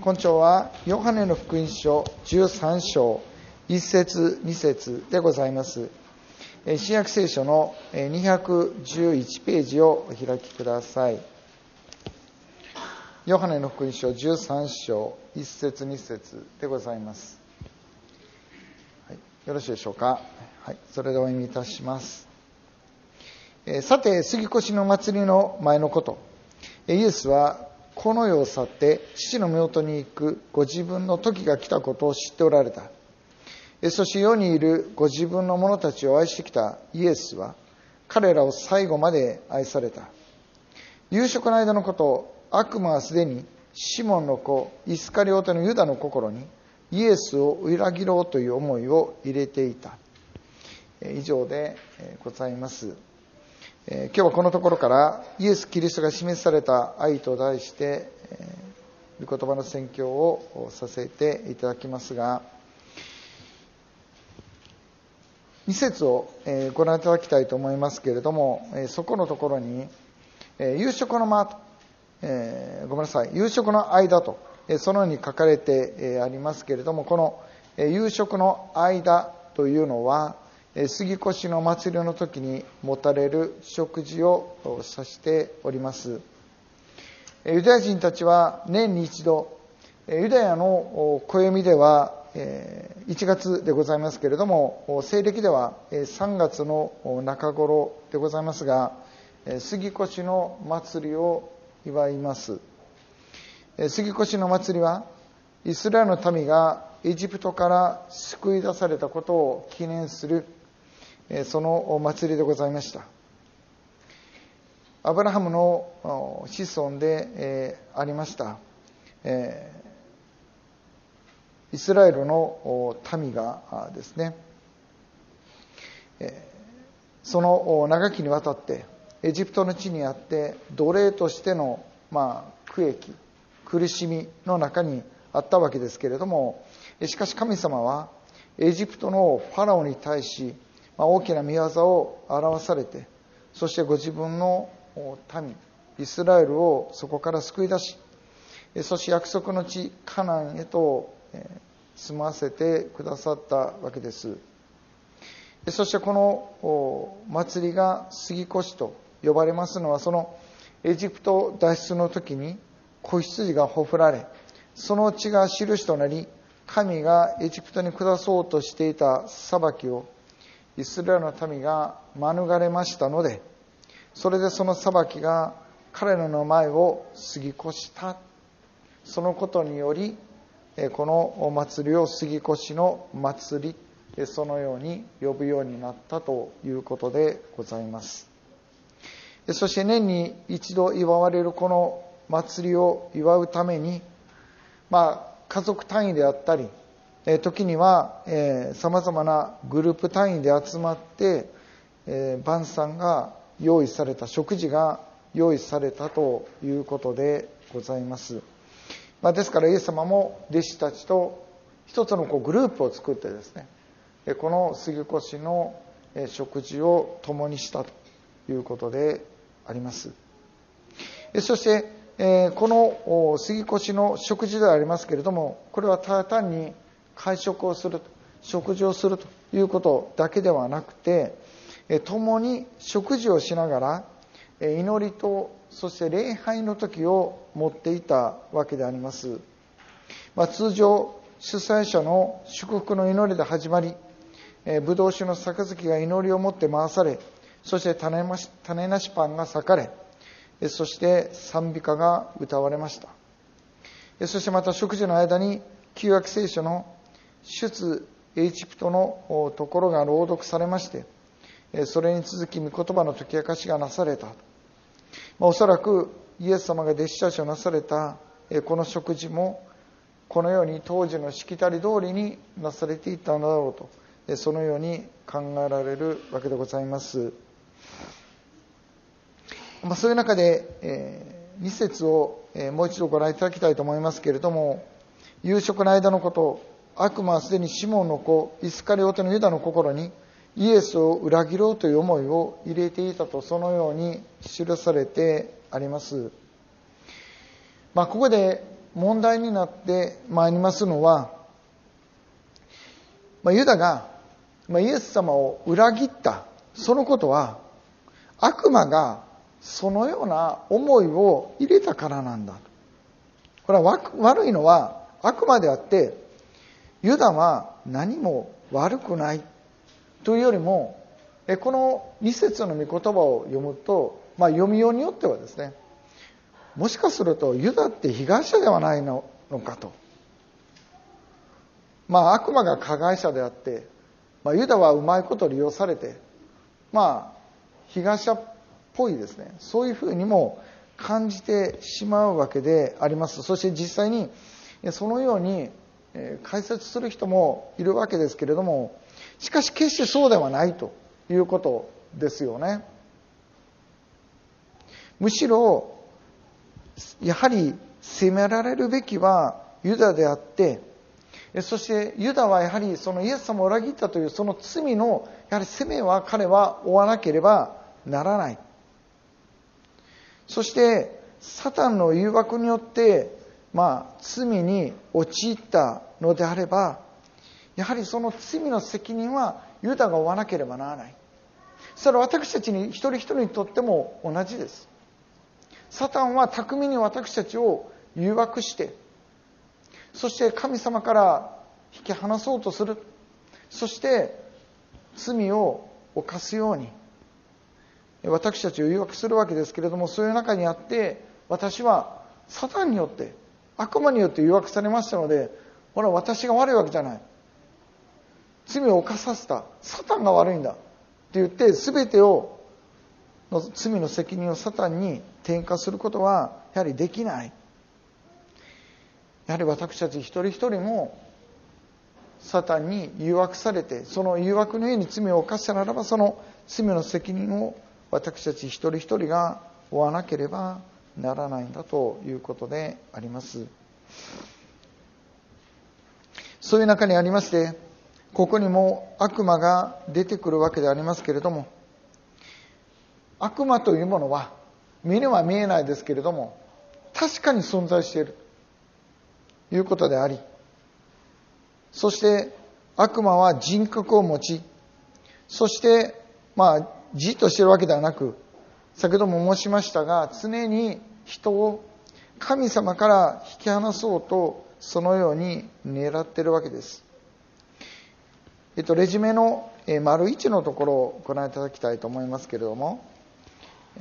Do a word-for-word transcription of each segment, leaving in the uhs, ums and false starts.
今朝はヨハネの福音書じゅうさん章いっ節に節でございます。新約聖書のにひゃくじゅういちページをお開きください。ヨハネの福音書じゅうさん章いっ節に節でございます。はい、よろしいでしょうか。はい、それでお読みいたします。えー、さて杉越の祭りの前のこと、イエスはこの世を去って父の御元に行くご自分の時が来たことを知っておられた。そして世にいるご自分の者たちを愛してきたイエスは彼らを最後まで愛された。夕食の間のこと、悪魔はすでにシモンの子イスカリオテのユダの心にイエスを裏切ろうという思いを入れていた。以上でございます。今日はこのところからイエス・キリストが示された愛と題して御言葉の宣教をさせていただきますが、に節をご覧いただきたいと思いますけれども、そこのところに夕食の間と、ごめんなさい夕食の間とそのように書かれてありますけれども、この夕食の間というのは杉越の祭りの時に持たれる食事を指しております。ユダヤ人たちは年に一度、ユダヤの暦ではいちがつでございますけれども、西暦ではさんがつの中頃でございますが、杉越の祭りを祝います。杉越の祭りはイスラエルの民がエジプトから救い出されたことを記念するそのお祭りでございました。アブラハムの子孫でありましたイスラエルの民がですね、その長きにわたってエジプトの地にあって奴隷としてのまあ苦役苦しみの中にあったわけですけれども、しかし神様はエジプトのファラオに対し大きな御業を表されて、そしてご自分の民イスラエルをそこから救い出し、そして約束の地カナンへと住まわせてくださったわけです。そしてこの祭りが杉越と呼ばれますのは、そのエジプト脱出の時に子羊がほふられ、その血が印となり、神がエジプトに下そうとしていた裁きをイスラエルの民が免れましたので、それでその裁きが彼らの前を過ぎ越した。そのことによりこのお祭りを杉越の祭り、そのように呼ぶようになったということでございます。そして年に一度祝われるこの祭りを祝うために、まあ家族単位であったり、時にはさまざまなグループ単位で集まって、えー、晩餐が用意された、食事が用意されたということでございます。まあ、ですからイエス様も弟子たちと一つのこうグループを作ってですね、この杉越の食事を共にしたということであります。そしてこの杉越の食事ではありますけれども、これはただ単に会食をする、食事をするということだけではなくて、共に食事をしながら祈りとそして礼拝の時を持っていたわけであります。まあ、通常主催者の祝福の祈りで始まり、ブドウ酒の杯が祈りを持って回され、そして種なし、種なしパンが裂かれ、そして賛美歌が歌われました。そしてまた食事の間に旧約聖書の出エジプトのところが朗読されまして、それに続き御言葉の解き明かしがなされた。まあ、おそらくイエス様が弟子たちをなされたこの食事もこのように当時のしきたり通りになされていたのだろうと、そのように考えられるわけでございます。まあ、そういう中でに節をもう一度ご覧いただきたいと思いますけれども、夕食の間のこと、悪魔はすでにシモンの子イスカリオテのユダの心にイエスを裏切ろうという思いを入れていたと、そのように記されてあります。まあ、ここで問題になってまいりますのは、まあ、ユダが、まあ、イエス様を裏切ったそのことは、悪魔がそのような思いを入れたからなんだ。これは悪いのは悪魔であって、ユダは何も悪くないというよりも、このに節の御言葉を読むと、まあ、読みようによってはですね、もしかするとユダって被害者ではないのかと。まあ悪魔が加害者であって、まあ、ユダはうまいこと利用されて、まあ被害者っぽいですね、そういうふうにも感じてしまうわけであります。そして実際にそのように解説する人もいるわけですけれども、しかし決してそうではないということですよね。むしろやはり責められるべきはユダであって、そしてユダはやはりそのイエス様を裏切ったというその罪のやはり責めは彼は負わなければならない。そしてサタンの誘惑によってまあ罪に陥ったのであれば、やはりその罪の責任はユダが負わなければならない。それは私たちに一人一人にとっても同じです。サタンは巧みに私たちを誘惑して、そして神様から引き離そうとする。そして罪を犯すように私たちを誘惑するわけですけれども、そういう中にあって私はサタンによって悪魔によって誘惑されましたので、ほら私が悪いわけじゃない、罪を犯させたサタンが悪いんだって言って全てをの罪の責任をサタンに転嫁することはやはりできない。やはり私たち一人一人もサタンに誘惑されて、その誘惑の上に罪を犯したならば、その罪の責任を私たち一人一人が負わなければならないんだということであります。そういう中にありまして、ここにも悪魔が出てくるわけでありますけれども、悪魔というものは目には見えないですけれども確かに存在しているということであり、そして悪魔は人格を持ち、そしてまあじっとしているわけではなく、先ほども申しましたが、常に人を神様から引き離そうとそのように狙っているわけです。えっとレジュメの丸いちのところをご覧いただきたいと思いますけれども、え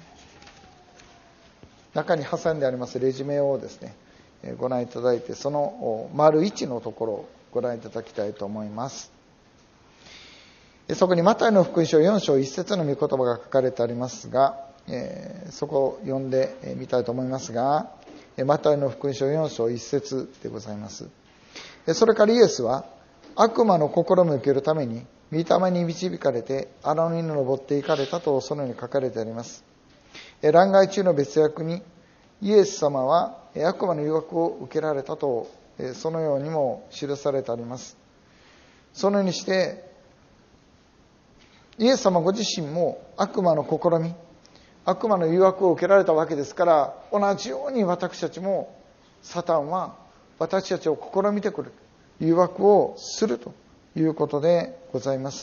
ー、中に挟んでありますレジュメをですねご覧いただいて、その丸いちのところをご覧いただきたいと思います。そこにマタイの福音書よん章いち節の御言葉が書かれてありますが、えー、そこを読んでみたいと思いますが、マタイの福音書よん章いち節でございます。それからイエスは悪魔の心も受けるために御霊に導かれて荒野に登っていかれたとそのように書かれてあります。欄外中の別訳にイエス様は悪魔の誘惑を受けられたとそのようにも記されてあります。そのようにしてイエス様ご自身も悪魔の試み、悪魔の誘惑を受けられたわけですから、同じように私たちもサタンは私たちを試みてくる、誘惑をするということでございます。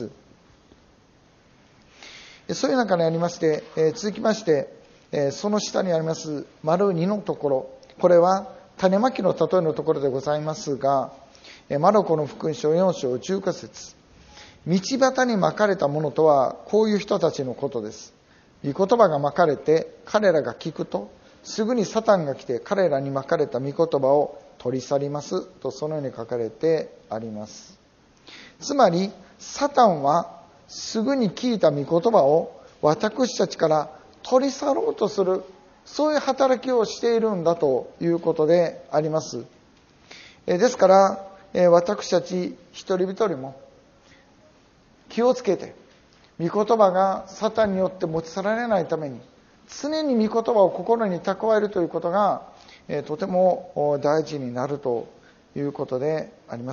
そういう中にありまして、続きましてその下にあります丸にのところ、これは種まきの例えのところでございますが、マルコの福音書よん章じゅうご節、道端にまかれたものとはこういう人たちのことです。御言葉がまかれて彼らが聞くと、すぐにサタンが来て彼らにまかれた御言葉を取り去りますと、そのように書かれてあります。つまりサタンはすぐに聞いた御言葉を私たちから取り去ろうとする、そういう働きをしているんだということであります。ですから私たち一人一人も気をつけて、御言葉がサタンによって持ち去られないために常に御言葉を心に蓄えるということがとても大事になるということであります。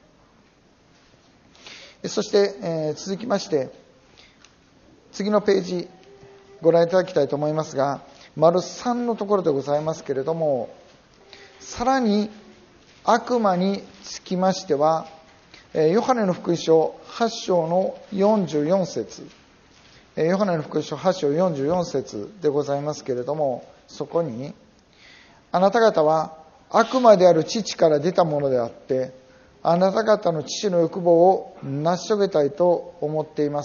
そして続きまして次のページご覧いただきたいと思いますが、丸さんのところでございますけれども、 さらに悪魔につきましては、ヨハネの福音書はち章のよんじゅうよん節、ヨハネの福音書はち章よんじゅうよん節でございますけれども、そこに、あなた方は悪魔である父から出たものであって、あなた方の父の欲望を成し遂げたいと思っています。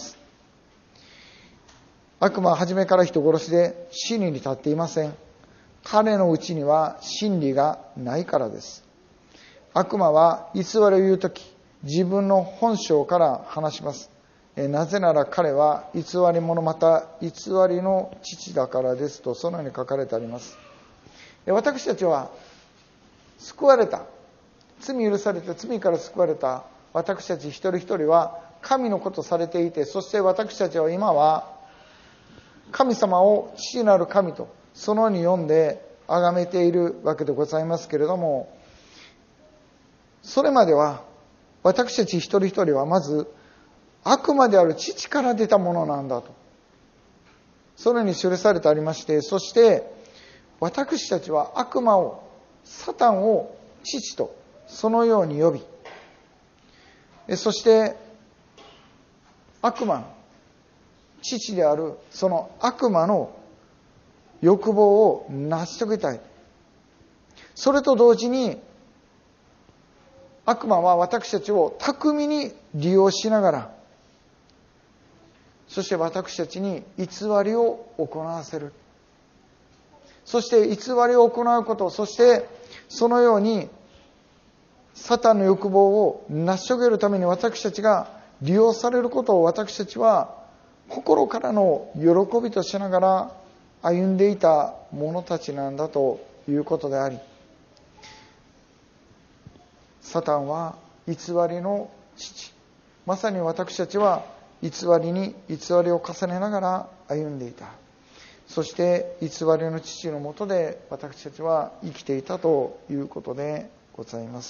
悪魔は初めから人殺しで真理に立っていません。彼のうちには真理がないからです。悪魔は偽りを言うとき、自分の本性から話します。なぜなら彼は偽り者また偽りの父だからですと、そのように書かれてあります。私たちは救われた、罪許されて罪から救われた私たち一人一人は神の子とされていて、そして私たちは今は神様を父なる神とそのように呼んで崇めているわけでございますけれども、それまでは私たち一人一人はまず悪魔である父から出たものなんだと、そのように記されてありまして、そして私たちは悪魔を、サタンを父とそのように呼び、そして悪魔の父であるその悪魔の欲望を成し遂げたい。それと同時に悪魔は私たちを巧みに利用しながら、そして私たちに偽りを行わせる。そして偽りを行うこと、そしてそのようにサタンの欲望を成し遂げるために私たちが利用されることを、私たちは心からの喜びとしながら歩んでいた者たちなんだということであり、サタンは偽りの父、まさに私たちは偽りに偽りを重ねながら歩んでいた。そして偽りの父のもとで私たちは生きていたということでございます。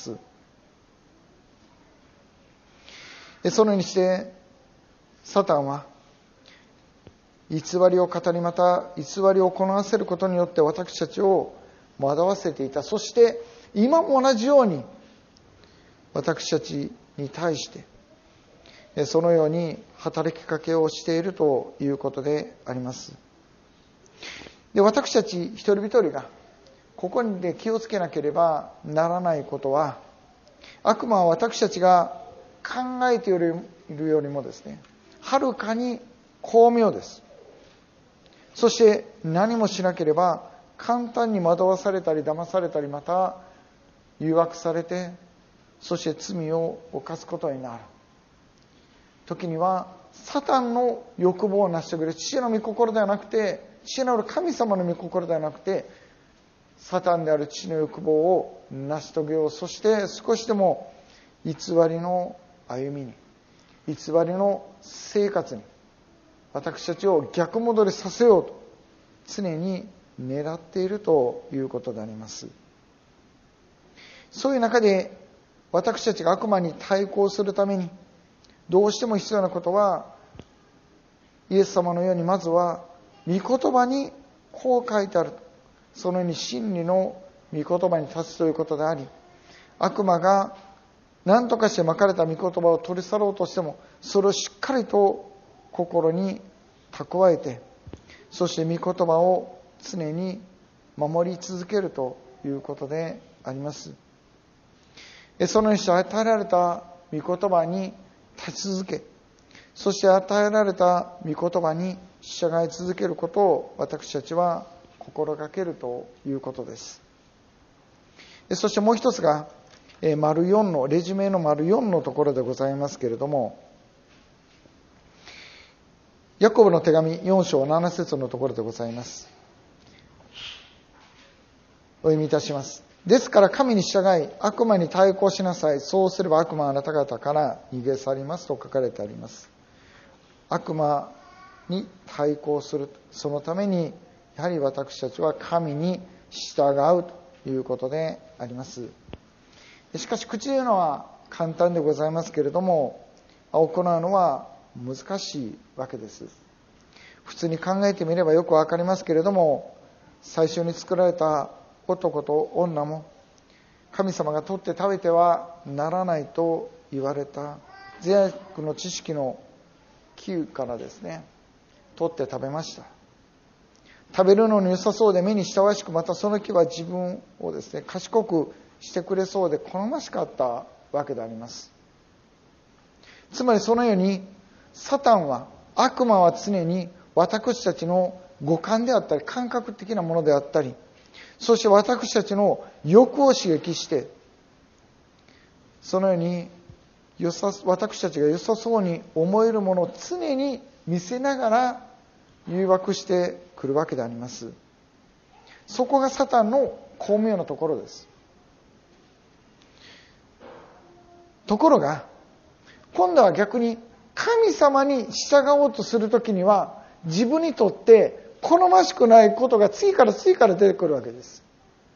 そのようにしてサタンは偽りを語り、また偽りを行わせることによって私たちを惑わせていた。そして今も同じように私たちに対してそのように働きかけをしているということであります。で、私たち一人一人がここで気をつけなければならないことは、悪魔は私たちが考えているよりもですね、はるかに巧妙です。そして何もしなければ簡単に惑わされたり騙されたり、また誘惑されて、そして罪を犯すことになる。時にはサタンの欲望を成し遂げる父の御心ではなくて、父なる神様の御心ではなくて、サタンである父の欲望を成し遂げよう。そして少しでも偽りの歩みに、偽りの生活に私たちを逆戻りさせようと常に狙っているということであります。そういう中で私たちが悪魔に対抗するためにどうしても必要なことは、イエス様のようにまずは御言葉にこう書いてある、そのように真理の御言葉に立つということであり、悪魔が何とかしてまかれた御言葉を取り去ろうとしても、それをしっかりと心に蓄えて、そして御言葉を常に守り続けるということであります。そのようにして与えられた御言葉に立ち続け、そして与えられた御言葉に従い続けることを私たちは心がけるということです。そしてもう一つが丸よんのレジュメの丸よんのところでございますけれども、ヤコブの手紙よん章なな節のところでございます。お読みいたします。ですから神に従い悪魔に対抗しなさい。そうすれば悪魔はあなた方から逃げ去りますと書かれてあります。悪魔に対抗する、そのためにやはり私たちは神に従うということであります。しかし口で言うのは簡単でございますけれども、行うのは難しいわけです。普通に考えてみればよくわかりますけれども、最初に作られた男と女も神様が取って食べてはならないと言われた善悪の知識の木からですね、取って食べました。食べるのに良さそうで目に親しく、またその木は自分をですね賢くしてくれそうで好ましかったわけであります。つまりそのようにサタンは、悪魔は常に私たちの五感であったり感覚的なものであったり、そして私たちの欲を刺激して、そのように良さ私たちが良さそうに思えるものを常に見せながら誘惑してくるわけであります。そこがサタンの巧妙なところです。ところが今度は逆に神様に従おうとするときには、自分にとって好ましくないことが次から次から出てくるわけです。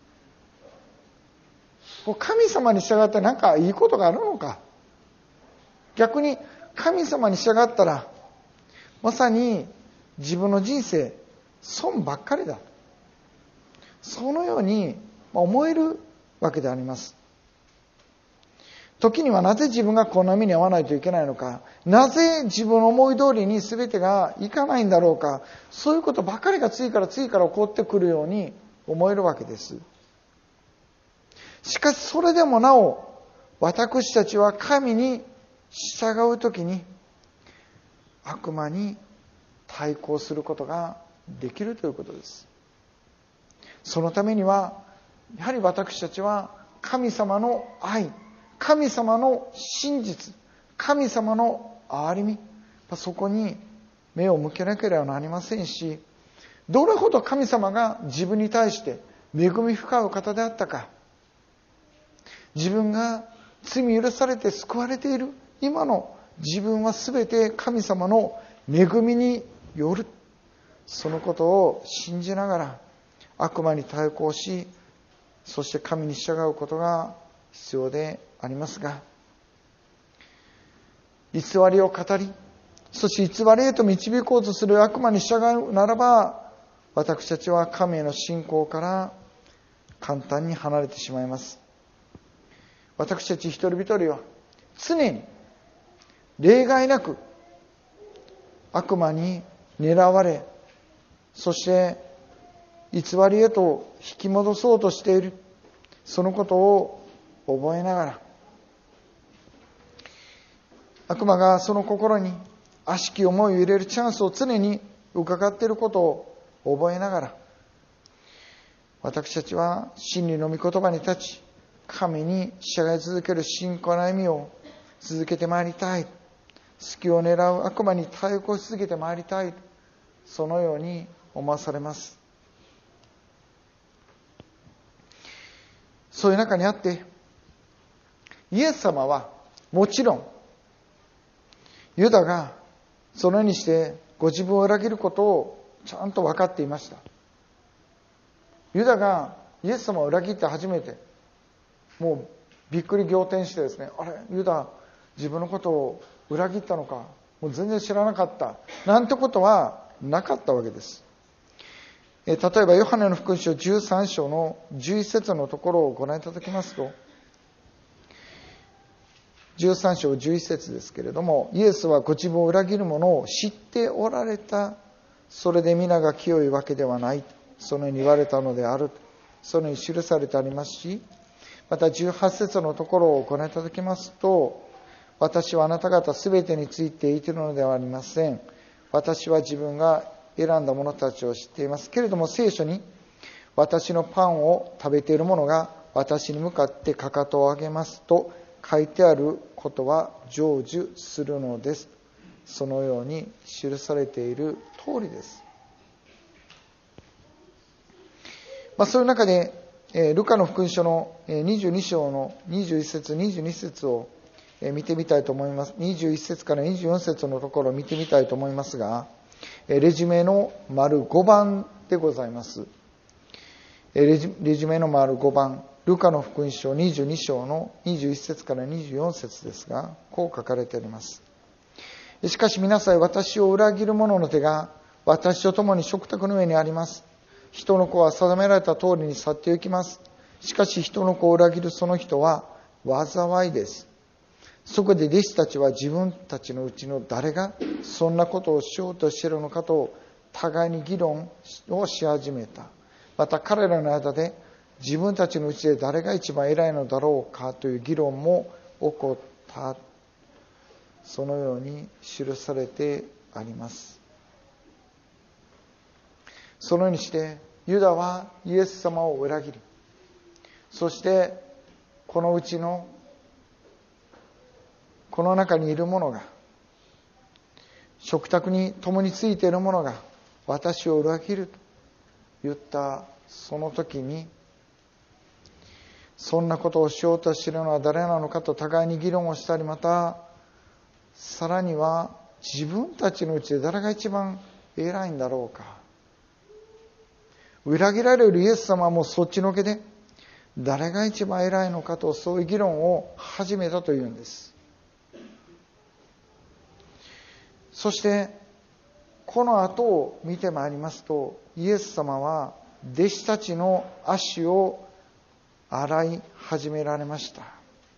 神様に従って何かいいことがあるのか。逆に神様に従ったらまさに自分の人生損ばっかりだ、そのように思えるわけであります。時にはなぜ自分がこんな目に遭わないといけないのか、なぜ自分の思い通りに全てがいかないんだろうか、そういうことばかりが次から次から起こってくるように思えるわけです。しかしそれでもなお、私たちは神に従うときに悪魔に対抗することができるということです。そのためにはやはり私たちは神様の愛、神様の真実、神様の憐れみ、そこに目を向けなければなりませんし、どれほど神様が自分に対して恵み深いお方であったか、自分が罪許されて救われている今の自分は全て神様の恵みによる、そのことを信じながら悪魔に対抗し、そして神に従うことが必要でありますが、偽りを語り、そして偽りへと導こうとする悪魔に従うならば、私たちは神への信仰から簡単に離れてしまいます。私たち一人一人は常に例外なく悪魔に狙われ、そして偽りへと引き戻そうとしている、そのことを覚えながら、悪魔がその心に悪しき思いを入れるチャンスを常に伺っていることを覚えながら、私たちは真理の御言葉に立ち、神に従い続ける信仰の歩みを続けてまいりたい。隙を狙う悪魔に対抗し続けてまいりたい。そのように思わされます。そういう中にあって、イエス様はもちろんユダがそのようにしてご自分を裏切ることをちゃんと分かっていました。ユダがイエス様を裏切って初めてもうびっくり仰天してですね、あれユダ自分のことを裏切ったのか、もう全然知らなかったなんてことはなかったわけです。え例えばヨハネの福音書じゅうさん章のじゅういち節のところをご覧いただきますと、じゅうさん章じゅういち節ですけれども、イエスはご自分を裏切る者を知っておられた。それで皆が清いわけではない、そのように言われたのである、そのように記されてありますし、またじゅうはち節のところをご覧いただきますと、私はあなた方すべてについて言っているのではありません。私は自分が選んだ者たちを知っていますけれども、聖書に私のパンを食べている者が私に向かってかかとを上げますと書いてあることは成就するのです。そのように記されている通りです。まあ、そういう中で、えー、ルカの福音書のにじゅうに章のにじゅういち節にじゅうに節を見てみたいと思います。にじゅういち節からにじゅうよん節のところを見てみたいと思いますが、レジュメの丸ごばんでございます。レジュメの丸ごばん、ルカの福音書にじゅうに章のにじゅういち節からにじゅうよん節ですが、こう書かれております。しかし皆さん、私を裏切る者の手が私と共に食卓の上にあります。人の子は定められた通りに去って行きます。 しかし人の子を裏切るその人は災いです。そこで弟子たちは自分たちのうちの誰がそんなことをしようとしているのかと互いに議論をし始めた。また彼らの間で自分たちのうちで誰が一番偉いのだろうかという議論も起こった。そのように記されてあります。そのようにしてユダはイエス様を裏切り、そしてこのうちのこの中にいる者が、食卓に共についている者が私を裏切ると言ったその時に、そんなことをしようとしているのは誰なのかと互いに議論をしたり、またさらには自分たちのうちで誰が一番偉いんだろうか、裏切られるイエス様はもうそっちのけで誰が一番偉いのかと、そういう議論を始めたというんです。そしてこの後を見てまいりますと、イエス様は弟子たちの足を洗い始められました。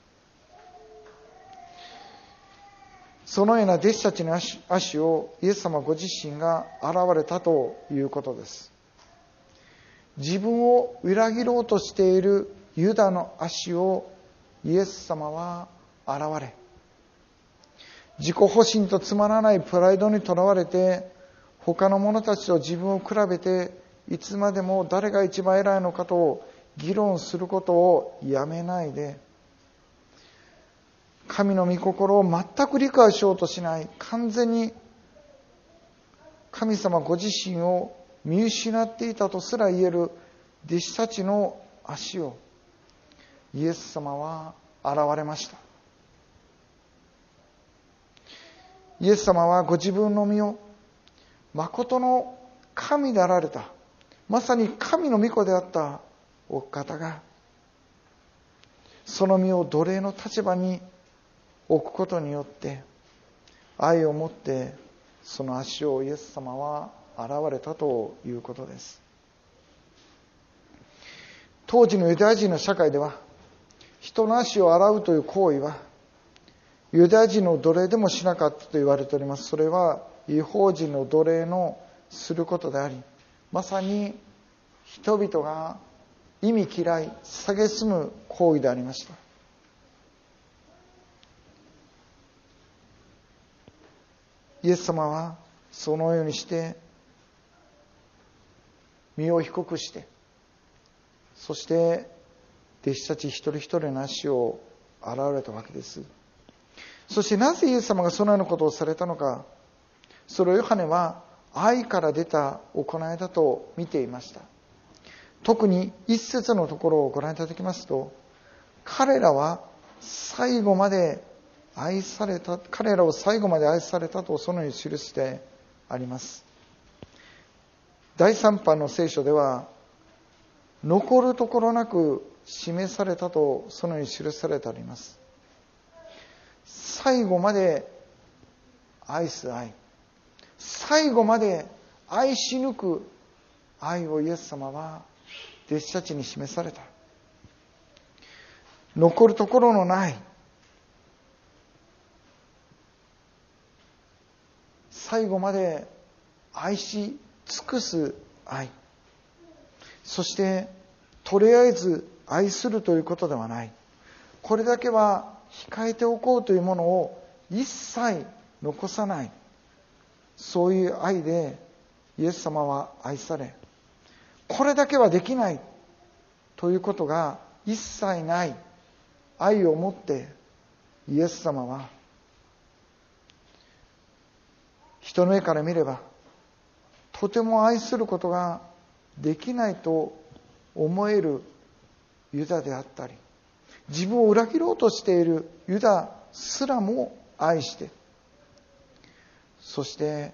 そのような弟子たちの 足, 足をイエス様ご自身が洗われたということです。自分を裏切ろうとしているユダの足をイエス様は洗われ、自己保身とつまらないプライドにとらわれて、他の者たちと自分を比べていつまでも誰が一番偉いのかと議論することをやめないで、神の御心を全く理解しようとしない、完全に神様ご自身を見失っていたとすら言える弟子たちの足をイエス様は洗われました。イエス様はご自分の身を誠の神であられた、まさに神の御子であったお方が、その身を奴隷の立場に置くことによって愛を持ってその足をイエス様は洗われたということです。当時のユダヤ人の社会では、人の足を洗うという行為はユダヤ人の奴隷でもしなかったと言われております。それは異邦人の奴隷のすることであり、まさに人々が忌み嫌い蔑む行為でありました。イエス様はそのようにして身を低くして、そして弟子たち一人一人の足を洗われたわけです。そしてなぜイエス様がそのようなことをされたのか、それをヨハネは愛から出た行いだと見ていました。特に一節のところをご覧いただきますと、彼らは最後まで愛された、彼らを最後まで愛されたとそのように記してあります。第三版の聖書では、残るところなく示されたとそのように記されてあります。最後まで愛す愛、最後まで愛し抜く愛をイエス様は弟子たちに示された。残るところのない、最後まで愛し尽くす愛、そしてとりあえず愛するということではない、これだけは控えておこうというものを一切残さない、そういう愛でイエス様は愛され、これだけはできないということが一切ない愛を持ってイエス様は、人の目から見ればとても愛することができないと思えるユダであったり、自分を裏切ろうとしているユダすらも愛して、そして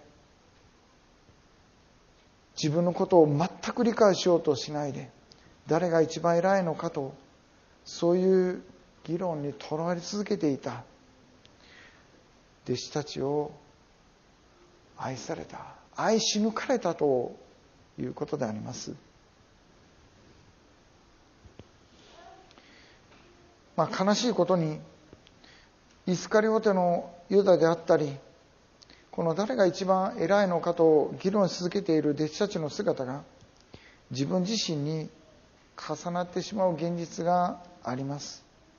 自分のことを全く理解しようとしないで、誰が一番偉いのかと、そういう議論にとらわれ続けていた弟子たちを愛された、愛し抜かれたということであります。 まあ、悲しいことにイスカリオテのユダであったり、この誰が一番偉いのかと議論し続けている弟子たちの姿が自分自身に重なってしまう現実があります。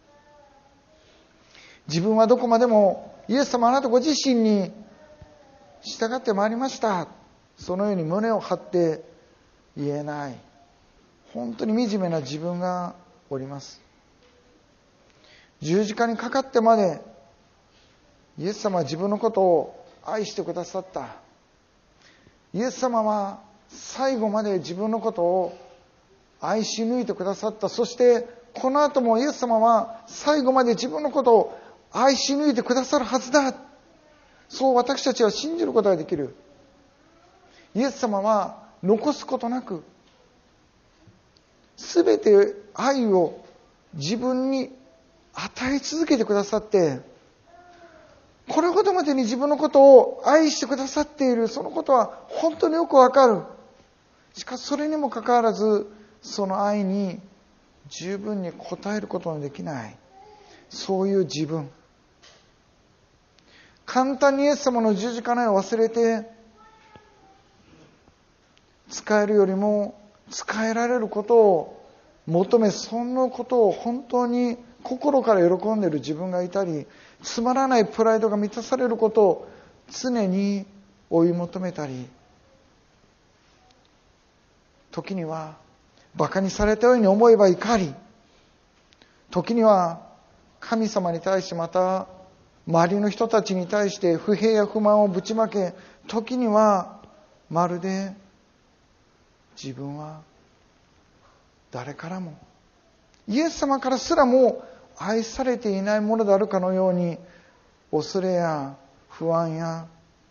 自分はどこまでもイエス様あなたご自身に従ってまいりました、そのように胸を張って言えない、本当に惨めな自分がおります。十字架にかかってまでイエス様は自分のことを愛してくださった。イエス様は最後まで自分のことを愛し抜いてくださった。そしてこの後もイエス様は最後まで自分のことを愛し抜いてくださるはずだ。そう私たちは信じることができる。イエス様は残すことなくすべて愛を自分に与え続けてくださって、これほどまでに自分のことを愛してくださっている、そのことは本当によくわかる。しかしそれにもかかわらずその愛に十分に応えることのできない、そういう自分、簡単にイエス様の十字架の愛を忘れて使えるよりも使えられることを求め、そのことを本当に心から喜んでいる自分がいたり、つまらないプライドが満たされることを常に追い求めたり、時には馬鹿にされたように思えば怒り、時には神様に対して、また周りの人たちに対して不平や不満をぶちまけ、時にはまるで自分は誰からも、イエス様からすらも愛されていないものであるかのように、恐れや不安や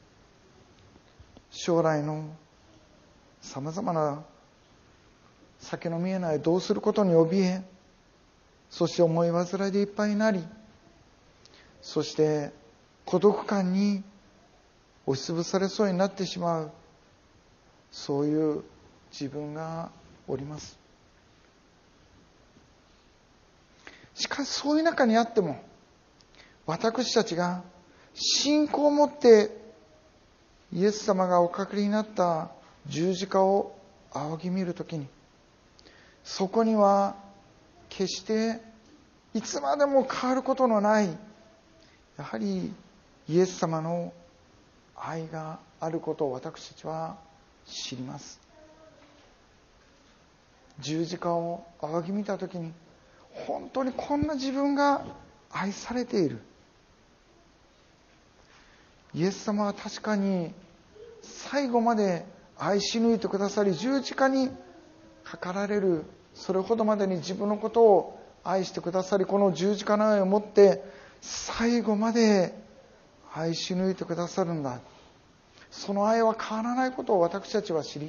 将来のさまざまな先の見えないどうすることに怯え、そして思い煩いでいっぱいになり、そして孤独感に押しつぶされそうになってしまう、そういう自分がおります。しかしそういう中にあっても、私たちが信仰を持ってイエス様がおかかりになった十字架を仰ぎ見るときに、そこには決していつまでも変わることのない、やはりイエス様の愛があることを私たちは知ります。十字架を仰ぎ見たときに、本当にこんな自分が愛されている。イエス様は確かに最後まで愛し抜いてくださり、十字架にかかられるそれほどまでに自分のことを愛してくださり、この十字架の愛をもって最後まで愛し抜いてくださるんだ。その愛は変わらないことを私たちは知り、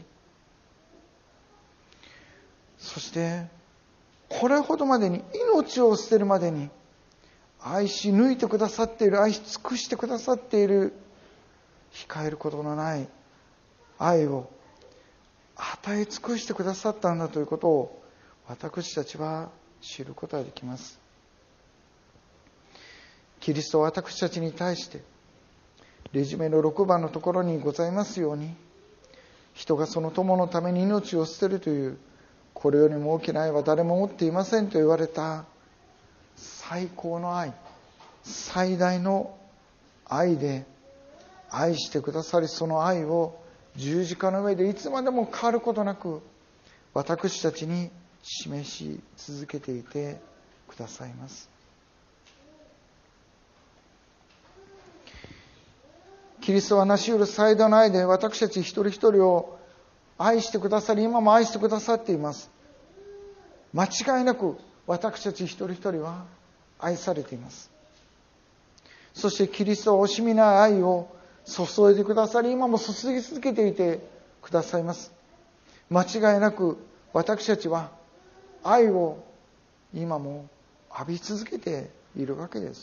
そしてこれほどまでに、命を捨てるまでに愛し抜いてくださっている、愛し尽くしてくださっている、控えることのない愛を与え尽くしてくださったんだということを私たちは知ることができます。キリストは私たちに対して、レジュメのろくばんのところにございますように、人がその友のために命を捨てるというこれよりも大きな愛は誰も持っていませんと言われた最高の愛、最大の愛で愛してくださり、その愛を十字架の上でいつまでも変わることなく私たちに示し続けていてくださいます。キリストはなし得る最大の愛で私たち一人一人を愛してくださり、今も愛してくださっています。間違いなく私たち一人一人は愛されています。そしてキリストは惜しみない愛を注いでくださり、今も注ぎ続けていてくださいます。間違いなく私たちは愛を今も浴び続けているわけです。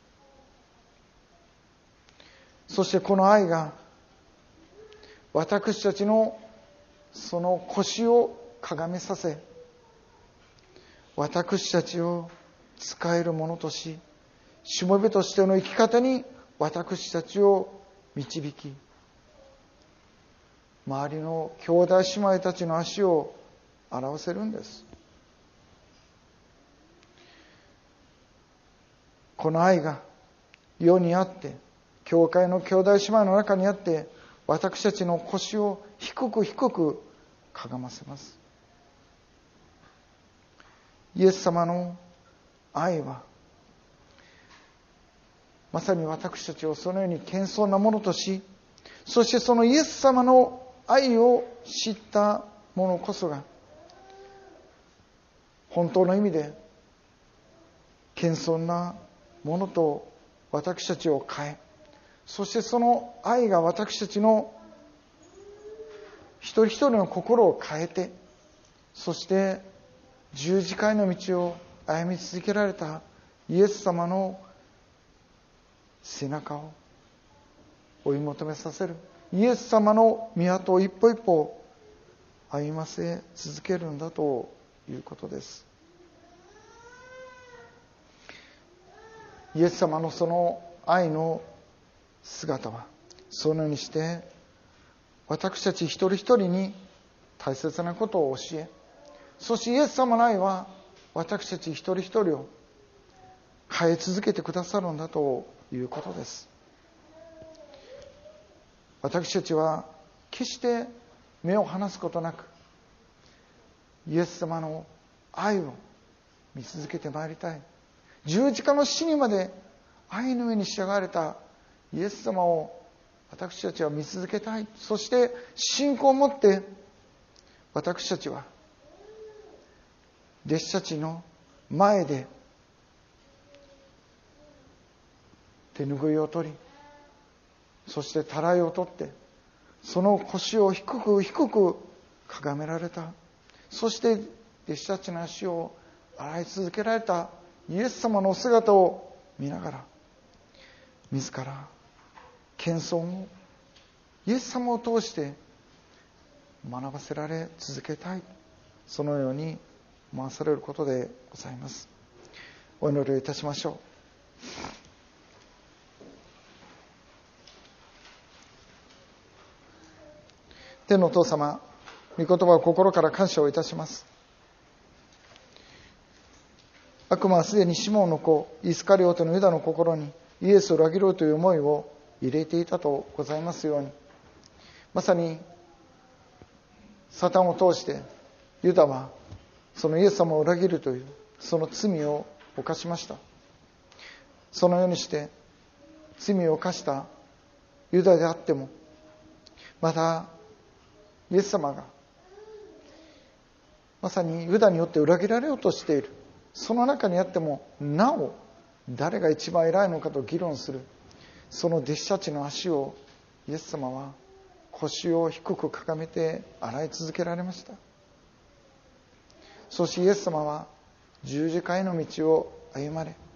そしてこの愛が私たちのその腰をかがめさせ、私たちを使えるものとし、しもべとしての生き方に私たちを導き、周りの兄弟姉妹たちの足を洗わせるんです。この愛が世にあって、教会の兄弟姉妹の中にあって、私たちの腰を低く低くかがませます。イエス様の愛は、まさに私たちをそのように謙遜なものとし、そしてそのイエス様の愛を知った者こそが、本当の意味で謙遜なものと私たちを変え、そしてその愛が私たちの一人一人の心を変えて、そして十字架への道を歩み続けられたイエス様の背中を追い求めさせる、イエス様の御跡を一歩一歩歩ませ続けるんだということです。イエス様のその愛の姿は、そのようにして私たち一人一人に大切なことを教え、そしてイエス様の愛は私たち一人一人を変え続けてくださるんだということです。私たちは決して目を離すことなく、イエス様の愛を見続けてまいりたい。十字架の死にまで愛の上に従われたイエス様を私たちは見続けたい。そして信仰を持って私たちは弟子たちの前で手拭いを取り、そしてたらいを取って、その腰を低く低くかがめられた、そして弟子たちの足を洗い続けられたイエス様の姿を見ながら、自ら謙遜をイエス様を通して学ばせられ続けたい、そのように思わされることでございます。お祈りをいたしましょう。天のお父様、御言葉を心から感謝をいたします。悪魔はすでにシモンの子イスカリオテのユダの心にイエスを裏切ろうという思いを入れていたとございますように、まさにサタンを通してユダはそのイエス様を裏切るというその罪を犯しました。そのようにして罪を犯したユダであっても、またイエス様がまさにユダによって裏切られようとしている、その中にあってもなお誰が一番偉いのかと議論するその弟子たちの足をイエス様は腰を低くかがめて洗い続けられました。そしてイエス様は十字架への道を歩まれ、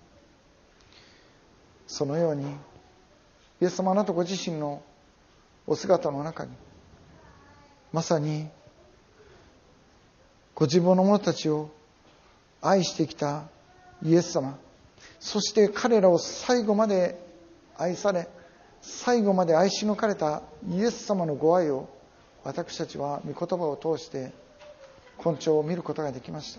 そのようにイエス様あなたご自身のお姿の中にまさにご自分の者たちを愛してきたイエス様、そして彼らを最後まで愛され最後まで愛し抜かれたイエス様のご愛を私たちは御言葉を通して根拠を見ることができました。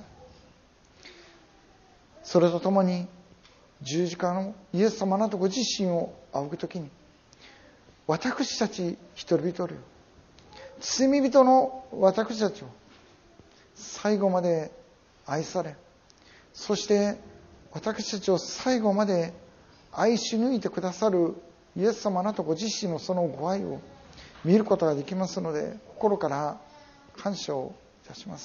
それとともに十字架のイエス様あなたご自身を仰ぐときに、私たち一人一人を、罪人の私たちを最後まで愛され、そして私たちを最後まで愛し抜いてくださるイエス様あなたご自身のそのご愛を見ることができますので、心から感謝をいたします。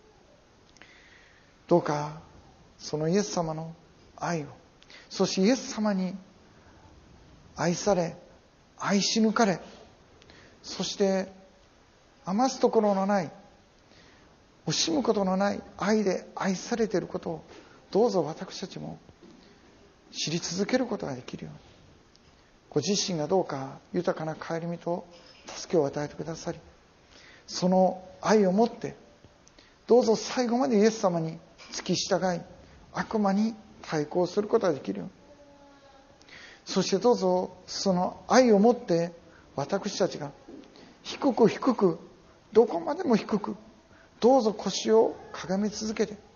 どうかそのイエス様の愛を、そしてイエス様に愛され愛し抜かれ、そして余すところのない惜しむことのない愛で愛されていることをどうぞ私たちも知り続けることができるように、ご自身がどうか豊かな帰り道と助けを与えてくださり、その愛をもってどうぞ最後までイエス様に付き従い、悪魔に対抗することができるように、そしてどうぞその愛を持って私たちが低く低く、どこまでも低く、どうぞ腰をかがめ続けて、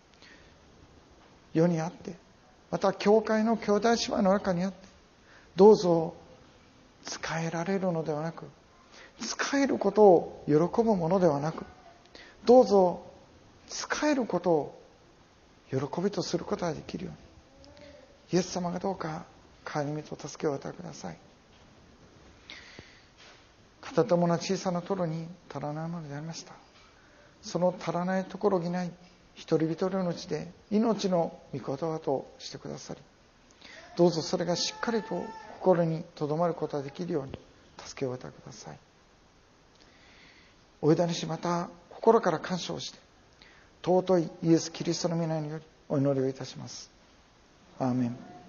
世にあって、また教会の兄弟姉妹の中にあって、どうぞ使えられるのではなく、使えることを喜ぶものではなく、どうぞ使えることを喜びとすることができるように、イエス様がどうか代わりにと助けを与えください。片手もの小さな泥に足らないものでありました。その足らないところにない一人一人のうちで命の御言葉としてくださり、どうぞそれがしっかりと心に留まることができるように助けを与えください。お枝にし、また心から感謝をして、尊いイエス・キリストの皆によりお祈りをいたします。アーメン。